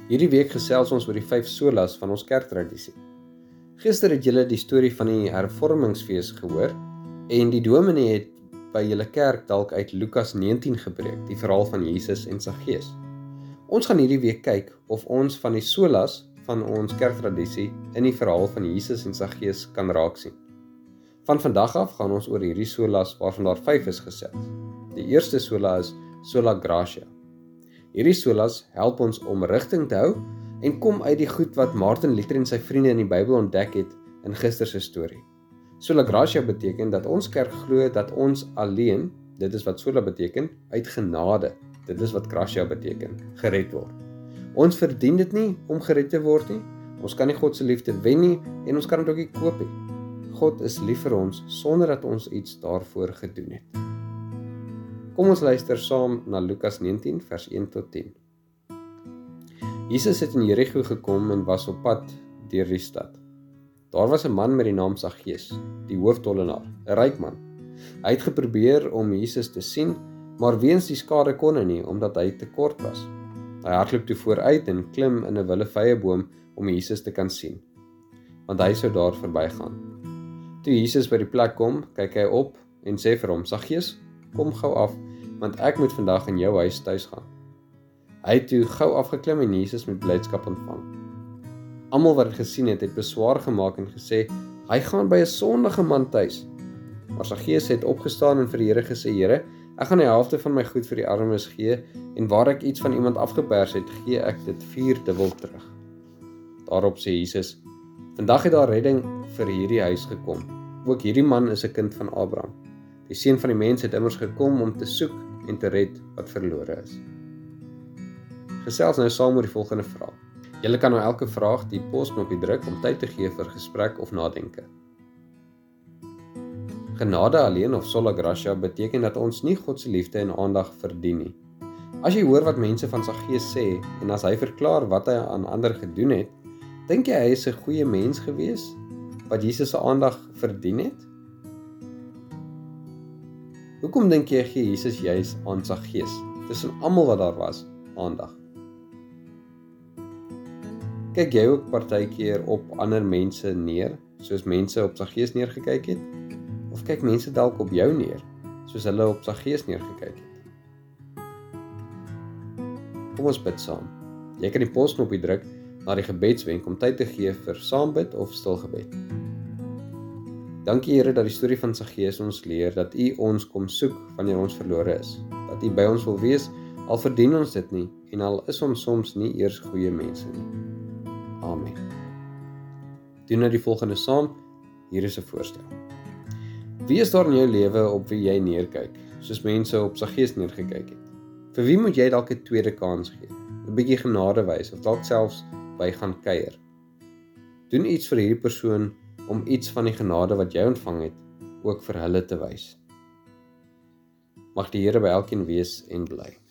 Hierdie week gesels ons oor die 5 solas van ons kerktradisie. Gister het julle die storie van die hervormingsfees gehoor en die dominee het by julle kerk dalk uit Lukas 19 gepreek, die verhaal van Jesus en Saggeus. Ons gaan hierdie week kyk of ons van die solas van ons kerktradisie in die verhaal van Jesus en Saggeus kan raak sien. Van vandag af gaan ons oor hierdie solas waarvan daar 5 is gesels. Die eerste sola is sola gratia. Hierdie solas help ons om rigting te hou en kom uit die goed wat Martin Luther en sy vriende in die Bybel ontdek het in gister se storie. Sola gratia beteken dat ons kerk glo dat ons alleen, dit is wat sola beteken, uit genade, dit is wat gratia beteken, gered word. Ons verdien dit nie om gered te word nie, ons kan nie God se liefde wen nie en ons kan dit ook nie koop nie. God is lief vir ons sonder dat ons iets daarvoor gedoen het. Kom ons luister saam na Lukas 19 vers 1 tot 10. Jesus het in Jerigo gekom en was op pad deur die stad. Daar was 'n man met die naam Saggeus, die hoofdtollenaar, 'n ryk man. Hy het geprobeer om Jesus te sien, maar weens die skare kon hy nie, omdat hy te kort was. Hy hardloop toe vooruit en klim in 'n willevyeboom om Jesus te kan sien, want hy sou daar verbygaan. Toe Jesus by die plek kom, kyk hy op en sê vir hom: Saggeus, kom gou af, want ek moet vandag in jou huis tuis gaan. Hy het toe gou afgeklim en Jesus met blydskap ontvang. Almal wat dit gesien het, het beswaar gemaak en gesê, hy gaan by 'n sondige man tuis. Maar Saggeus het opgestaan en vir die Here gesê: Here, ek gaan die helfte van my goed vir die armes gee, en waar ek iets van iemand afgepers het, gee ek dit 4-dubbel terug. Daarop sê Jesus: vandag het daar redding vir hierdie huis gekom. Ook hierdie man is 'n kind van Abraham. Die seun van die mens het immers gekom om te soek en te red wat verlore is. Gesels nou saam oor die volgende vraag. Julle kan nou elke vraag die posknopie druk om tyd te gee vir gesprek of nadenke. Genade alleen of sola gratia beteken dat ons nie God se liefde en aandag verdien nie. As jy hoor wat mense van Saggeus sê en as hy verklaar wat hy aan ander gedoen het, dink jy hy is 'n goeie mens gewees wat Jesus se aandag verdien het? Hoekom dink jy gee Jesus juis aan Saggeus, tussen almal wat daar was, aandag? Kyk jy ook partykeer op ander mense neer, soos mense op Saggeus neergekyk het? Of kyk mense dalk op jou neer, soos hulle op Saggeus neergekyk het? Kom ons bid saam. Jy kan die posknopie druk na die gebedswenk om tyd te gee vir saambid of stilgebed. Dankie Here dat die storie van Saggeus ons leer dat U ons kom soek wanneer ons verlore is. Dat U by ons wil wees, al verdien ons dit nie en al is ons soms nie eers goeie mense nie. Amen. Doen nou die volgende saam. Hier is 'n voorstel. Wie is daar in jou lewe op wie jy neerkyk, soos mense op Saggeus neergekyk het? Vir wie moet jy dalk 'n tweede kans gee? 'n bietjie genade wys of dalk selfs by gaan kuier. Doen iets vir hierdie persoon om iets van die genade wat jy ontvang het, ook vir hulle te wys. Mag die Here by elkeen wees en bly.